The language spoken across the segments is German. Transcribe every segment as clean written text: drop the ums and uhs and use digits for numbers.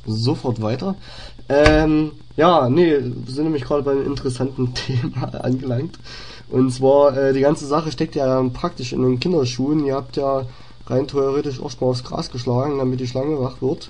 sofort weiter. Ja, nee, wir sind nämlich gerade bei einem interessanten Thema angelangt. Und zwar, die ganze Sache steckt ja praktisch in den Kinderschuhen. Ihr habt ja rein theoretisch auch mal aufs Gras geschlagen, damit die Schlange wach wird.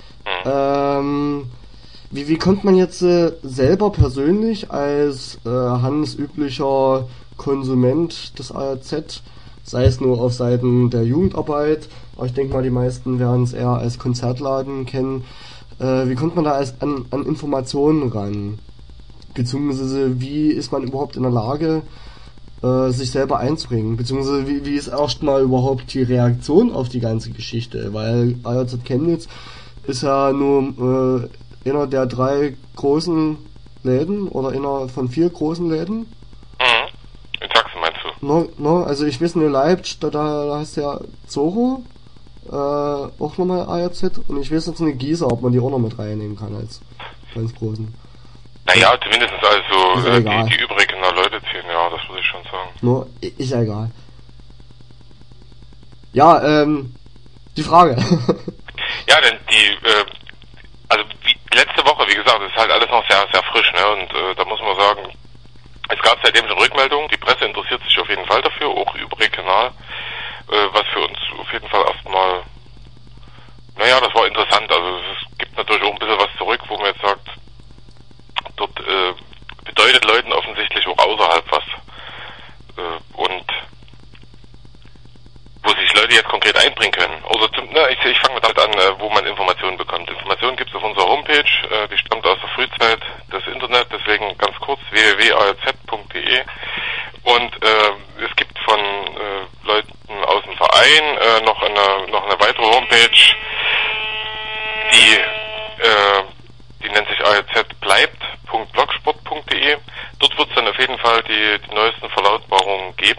Wie kommt man jetzt selber persönlich als handelsüblicher Konsument des ARZ, sei es nur auf Seiten der Jugendarbeit, aber ich denke mal, die meisten werden es eher als Konzertladen kennen, wie kommt man da an Informationen ran? Beziehungsweise wie ist man überhaupt in der Lage, sich selber einzubringen? Beziehungsweise wie ist erstmal überhaupt die Reaktion auf die ganze Geschichte? Weil ARZ Chemnitz ist ja nur einer der 3 großen Läden oder einer von 4 großen Läden. In Sachsen meinst du? No, also ich weiß nur Leipzig, da heißt ja Zoro, auch nochmal ARZ, und ich weiß jetzt nicht Gießer, ob man die auch noch mit reinnehmen kann als ganz großen. Naja, zumindest also die übrigen Leute zählen, ja, das würde ich schon sagen. No, ist ja egal. Ja, die Frage. Ja, denn also letzte Woche, wie gesagt, ist halt alles noch sehr, sehr frisch, ne, und da muss man sagen, es gab seitdem schon Rückmeldungen, die Presse interessiert sich auf jeden Fall dafür, auch überregional, was für uns auf jeden Fall erstmal, naja, das war interessant, also es gibt natürlich auch ein bisschen was zurück, wo man jetzt sagt, dort bedeutet Leuten offensichtlich auch außerhalb was, und wo sich Leute jetzt konkret einbringen können. Also ich fange damit an, wo man Informationen bekommt. Informationen gibt es auf unserer Homepage, die stammt aus der Frühzeit des Internet, deswegen ganz kurz www.arz.de, und es gibt von Leuten aus dem Verein noch eine weitere Homepage, die nennt sich arz-bleibt.blogspot.de. Dort wird es dann auf jeden Fall die neuesten Verlautbarungen geben.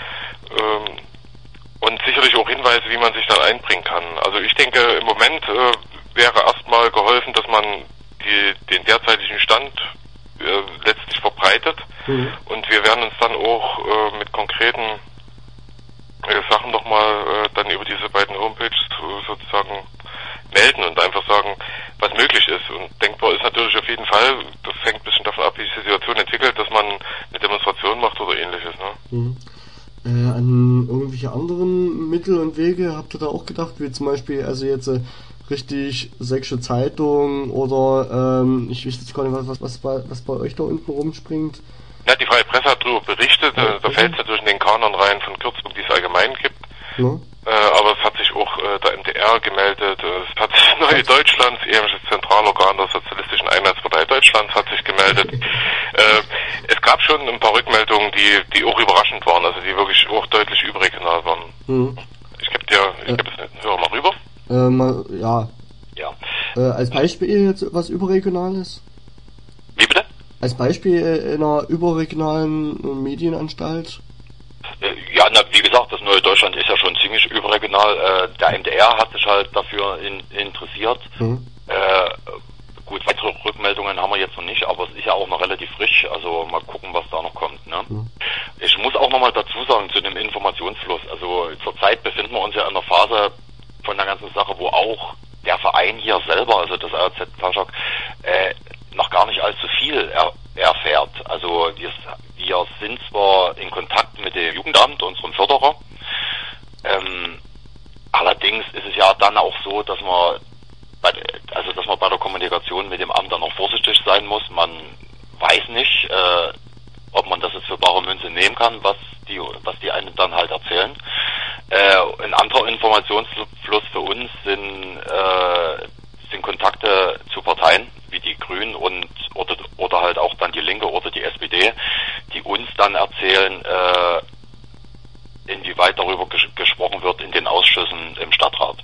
Und sicherlich auch Hinweise, wie man sich dann einbringen kann. Also ich denke, im Moment wäre erstmal geholfen, dass man den derzeitigen Stand letztlich verbreitet. Und wir werden uns dann auch mit konkreten Sachen nochmal dann über diese beiden Homepages sozusagen melden und einfach sagen, was möglich ist. Und denkbar ist natürlich auf jeden Fall, das hängt ein bisschen davon ab, wie sich die Situation entwickelt, dass man eine Demonstration macht oder ähnliches. Ne? An irgendwelche anderen Mittel und Wege habt ihr da auch gedacht, wie zum Beispiel, also jetzt richtig Sächsische Zeitung oder ich weiß jetzt gar nicht, was bei euch da unten rumspringt. Ja, die Freie Presse hat darüber berichtet, da fällt es natürlich in den Kanon rein von Kürzungen, die es allgemein gibt. Ja. Aber es hat sich auch der MDR gemeldet, es hat sich Neue Deutschlands, ehemaliges Zentralorgan der Sozialistischen Einheitspartei Deutschlands, hat sich gemeldet. Es gab schon ein paar Rückmeldungen, die auch überraschend waren, also die wirklich auch deutlich überregional waren. Ich gebe es höre mal rüber. Ja. Als Beispiel jetzt was Überregionales? Wie bitte? Als Beispiel in einer überregionalen Medienanstalt? Ja, wie gesagt, das Neue Deutschland ist ja schon ziemlich überregional. Der MDR hat sich halt dafür interessiert. Gut, weitere Rückmeldungen haben wir jetzt noch nicht, aber es ist ja auch noch relativ frisch. Also mal gucken, was da noch kommt. Ne? Ich muss auch nochmal dazu sagen zu dem Informationsfluss. Also zurzeit befinden wir uns ja in einer Phase von der ganzen Sache, wo auch der Verein hier selber, also das ARZ Taschak, noch gar nicht allzu viel erfährt. Also wir sind zwar in Kontakt mit dem Jugendamt, unserem Förderer, allerdings ist es ja dann auch so, dass man bei der Kommunikation mit dem Amt dann auch vorsichtig sein muss. Man weiß nicht, ob man das jetzt für bare Münze nehmen kann, was die einen dann halt erzählen. Ein anderer Informationsfluss für uns sind Kontakte zu Parteien wie die Grünen oder halt auch dann die Linke oder die SPD, die uns dann erzählen, inwieweit darüber gesprochen wird in den Ausschüssen im Stadtrat.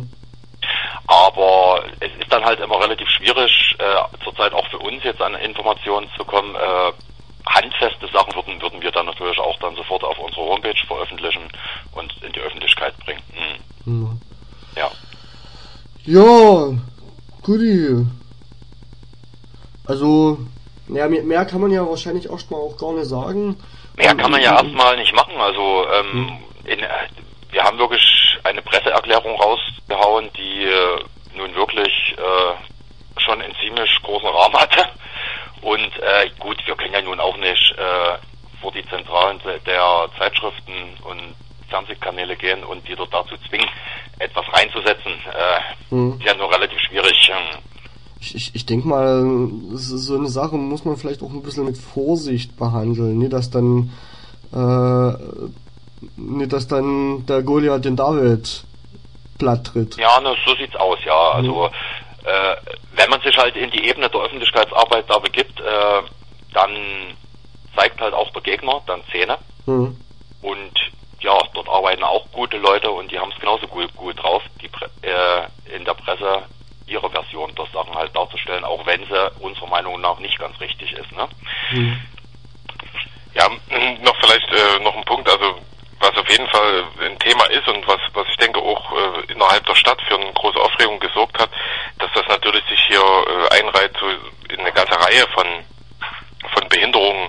Aber es ist dann halt immer relativ schwierig, zurzeit auch für uns jetzt an Informationen zu kommen. Handfeste Sachen würden wir dann natürlich auch dann sofort auf unserer Homepage veröffentlichen und in die Öffentlichkeit bringen. Ja, guti. Also, ja, mehr kann man ja wahrscheinlich erstmal auch gar nicht sagen. Mehr kann man ja erstmal nicht machen. Also, wir haben wirklich eine Presseerklärung rausgehauen, die nun wirklich schon einen ziemlich großen Rahmen hatte. Und gut, wir können ja nun auch nicht vor die Zentralen der Zeitschriften und Fernsehkanäle gehen und die dort dazu zwingen, etwas reinzusetzen. Ist ja nur relativ schwierig. Ich denke mal, so eine Sache muss man vielleicht auch ein bisschen mit Vorsicht behandeln. Nicht, dass dann der Goliath den David platt tritt. Ja, so sieht's aus, ja. Also wenn man sich halt in die Ebene der Öffentlichkeitsarbeit da begibt, dann zeigt halt auch der Gegner dann Zähne. Und ja, dort arbeiten auch gute Leute und die haben es genauso gut drauf, in der Presse ihre Version der Sachen halt darzustellen, auch wenn sie unserer Meinung nach nicht ganz richtig ist, ne? Ja, noch vielleicht noch ein Punkt, also was auf jeden Fall ein Thema ist und was ich denke auch innerhalb der Stadt für eine große Aufregung gesorgt hat, dass das natürlich sich hier einreiht so in eine ganze Reihe von Behinderungen,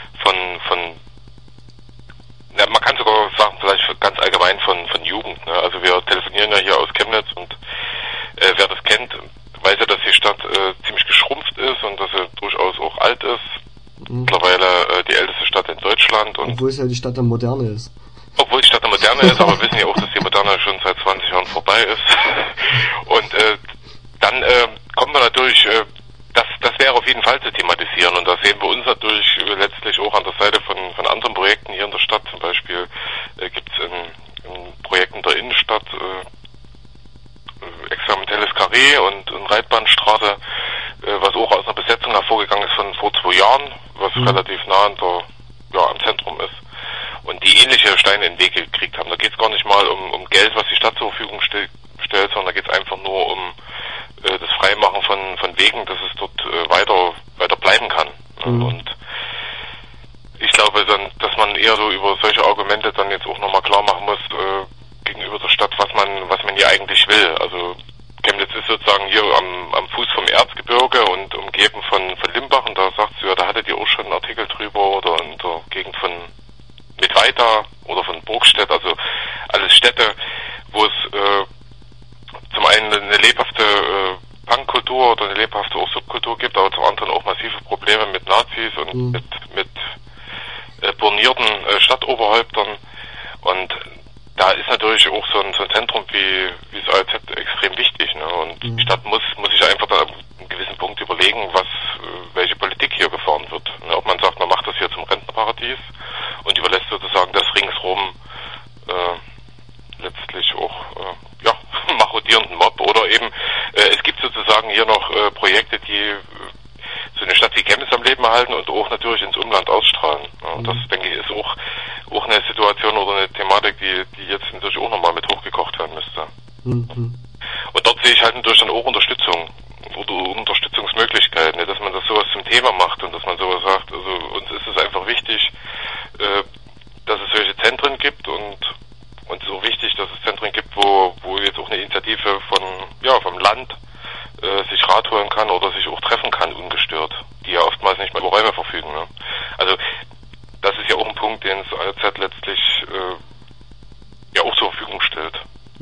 man kann sogar sagen, vielleicht ganz allgemein von Jugend. Ne? Also wir telefonieren ja hier aus Chemnitz und wer das kennt, weiß ja, dass die Stadt ziemlich geschrumpft ist und dass sie durchaus auch alt ist. Mittlerweile die älteste Stadt in Deutschland. Und obwohl es ja die Stadt der Moderne ist. Obwohl die Stadt der Moderne ist, aber wir wissen ja auch, dass die Moderne schon seit 20 Jahren vorbei ist. Und dann kommen wir natürlich, das wäre auf jeden Fall zu thematisieren und da sehen wir uns natürlich letztlich auch an der Seite von anderen Projekten hier in der Stadt. Zum Beispiel gibt es ein Projekt in der Innenstadt, experimentelles Karree und Reitbahnstraße, was auch aus einer Besetzung hervorgegangen ist von vor 2 Jahren, was relativ nah am Zentrum ist. Und die ähnliche Steine in den Weg gekriegt haben. Da geht es gar nicht mal um Geld, was die Stadt zur Verfügung stellt, sondern da geht es einfach nur um das Freimachen von Wegen, dass es dort weiter bleiben kann. Und ich glaube dann, dass man eher so über solche Argumente dann jetzt auch nochmal klar machen muss gegenüber der Stadt, was man hier eigentlich will. Also Chemnitz ist sozusagen hier am Fuß vom Erzgebirge und umgeben von Limbach, und da sagt sie ja, da hattet ihr auch schon einen Artikel drüber, oder in der Gegend von Mittweida oder von Burgstedt, also alles Städte, wo es zum einen eine lebhafte Punkkultur oder eine lebhafte auch Subkultur gibt, aber zum anderen auch massive Probleme mit Nazis und mit bornierten Stadtoberhäuptern. Und da ist natürlich auch so ein Zentrum wie das ALZ extrem wichtig, ne? Und die Stadt muss sich einfach da an einem gewissen Punkt überlegen, welche Politik hier gefahren wird. Ne? Ob man sagt, man macht das hier zum Rentnerparadies und überlässt sozusagen das ringsrum letztlich auch marodierenden Mob, oder eben es gibt sozusagen hier noch Projekte, die so eine Stadt wie Chemnitz am Leben erhalten und auch natürlich ins Umland ausstrahlen. Ja, und das, denke ich, ist auch eine Situation oder eine Thematik, die jetzt natürlich auch nochmal mit hochgekocht werden müsste. Und dort sehe ich halt natürlich dann auch Unterstützung oder Unterstützungsmöglichkeiten, ne, dass man das sowas zum Thema macht und dass man sowas sagt. Also uns ist es einfach wichtig, dass es solche Zentren gibt und so wichtig, dass es Zentren gibt, wo jetzt auch eine Initiative vom Land sich Rat holen kann oder sich auch treffen kann, ungestört, die ja oftmals nicht mehr über Räume verfügen. Ne? Also das ist ja auch ein Punkt, den das ALZ letztlich auch zur Verfügung stellt.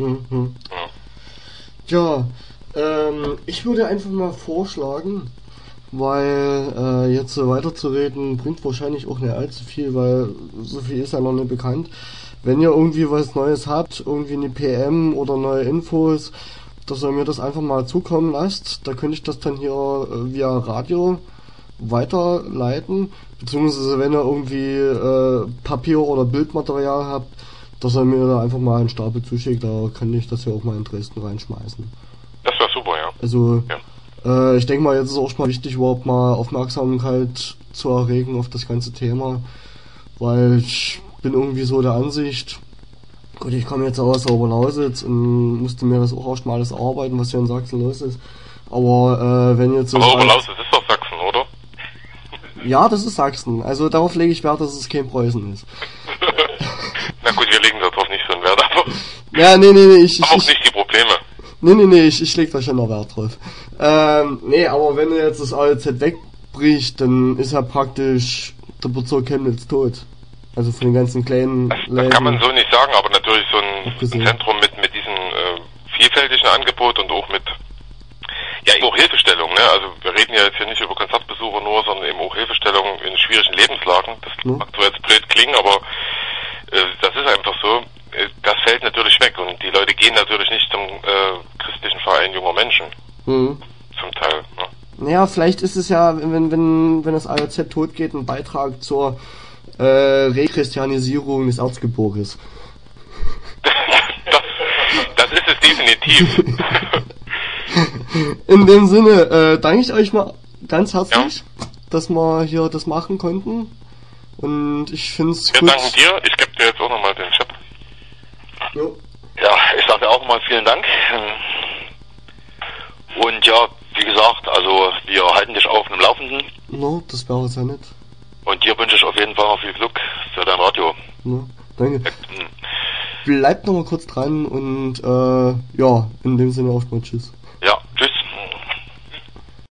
Ja, ich würde einfach mal vorschlagen, weil jetzt so weiterzureden bringt wahrscheinlich auch nicht allzu viel, weil so viel ist ja noch nicht bekannt. Wenn ihr irgendwie was Neues habt, irgendwie eine PM oder neue Infos, dass ihr mir das einfach mal zukommen lasst, da könnte ich das dann hier via Radio weiterleiten, beziehungsweise wenn ihr irgendwie Papier- oder Bildmaterial habt, dass ihr mir da einfach mal einen Stapel zuschickt, da kann ich das ja auch mal in Dresden reinschmeißen. Das wäre super, ja. Also, ich denke mal, jetzt ist auch mal wichtig, überhaupt mal Aufmerksamkeit zu erregen auf das ganze Thema, weil ich bin irgendwie so der Ansicht, gut, ich komme jetzt aus der Oberlausitz und musste mir das auch erstmal alles erarbeiten, was hier in Sachsen los ist, aber wenn jetzt so... Aber Oberlausitz ist doch Sachsen, oder? Ja, das ist Sachsen, also darauf lege ich Wert, dass es kein Preußen ist. Na gut, wir legen darauf nicht so einen Wert, aber... Ja, nee, auch nicht die Probleme. Nee, ich leg da schon noch Wert drauf. Aber wenn jetzt das ALZ wegbricht, dann ist ja praktisch der Bezirk Chemnitz tot. Also von den ganzen kleinen das kann man so nicht sagen, aber natürlich so ein Zentrum mit diesem vielfältigen Angebot und auch mit auch Hilfestellung, ne? ne? Also wir reden ja jetzt hier nicht über Konzertbesucher nur, sondern eben auch Hilfestellung in schwierigen Lebenslagen. Das mag zwar jetzt blöd klingen, aber das ist einfach so. Das fällt natürlich weg und die Leute gehen natürlich nicht zum christlichen Verein junger Menschen. Zum Teil. Ne? Naja, vielleicht ist es ja, wenn das AJZ tot geht, ein Beitrag zur Rechristianisierung des Erzgebirges. Das ist es definitiv. In dem Sinne, danke ich euch mal ganz herzlich, dass wir hier das machen konnten. Und ich finde es gut. Wir danken dir. Ich gebe dir jetzt auch nochmal den Chat. Jo. Ja, ich sage auch nochmal vielen Dank. Und ja, wie gesagt, also wir halten dich auf dem Laufenden. No, das wäre sehr nett. Und dir wünsche ich auf jeden Fall noch viel Glück für dein Radio. No, danke. Bleibt noch mal kurz dran und ja, in dem Sinne auch mal tschüss.